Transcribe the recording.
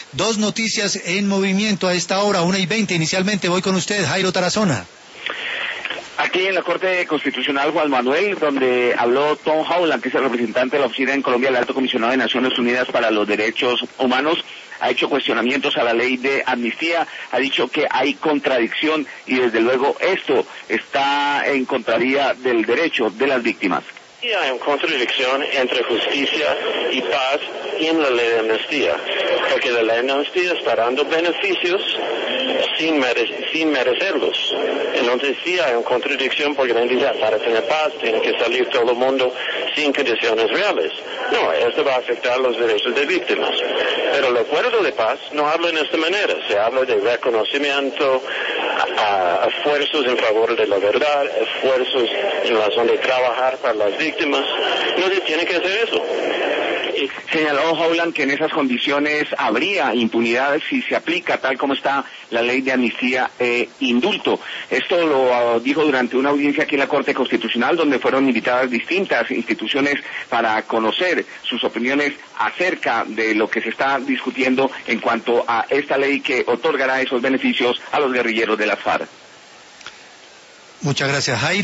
Dos noticias en movimiento a esta hora, 1:20. Inicialmente voy con usted, Jairo Tarazona. Aquí en la Corte Constitucional, Juan Manuel, donde habló Tom Howland, que es el representante de la oficina en Colombia del Alto Comisionado de Naciones Unidas para los Derechos Humanos, ha hecho cuestionamientos a la ley de amnistía, ha dicho que hay contradicción y desde luego esto está en contravía del derecho de las víctimas. Y hay una contradicción entre justicia y paz en la ley de amnistía, porque la ley de amnistía está dando beneficios sin merecerlos. Entonces sí hay una contradicción porque la entidad para tener paz tiene que salir todo el mundo sin condiciones reales. No, esto va a afectar los derechos de víctimas. Pero el acuerdo de paz no habla de esta manera, se habla de reconocimiento, esfuerzos en favor de la verdad, esfuerzos en razón de trabajar para las víctimas. No se tiene que hacer eso. Señaló Howland que en esas condiciones habría impunidad si se aplica tal como está la ley de amnistía e indulto. Esto lo dijo durante una audiencia aquí en la Corte Constitucional, donde fueron invitadas distintas instituciones para conocer sus opiniones acerca de lo que se está discutiendo en cuanto a esta ley que otorgará esos beneficios a los guerrilleros de las FARC. Muchas gracias, Jairo.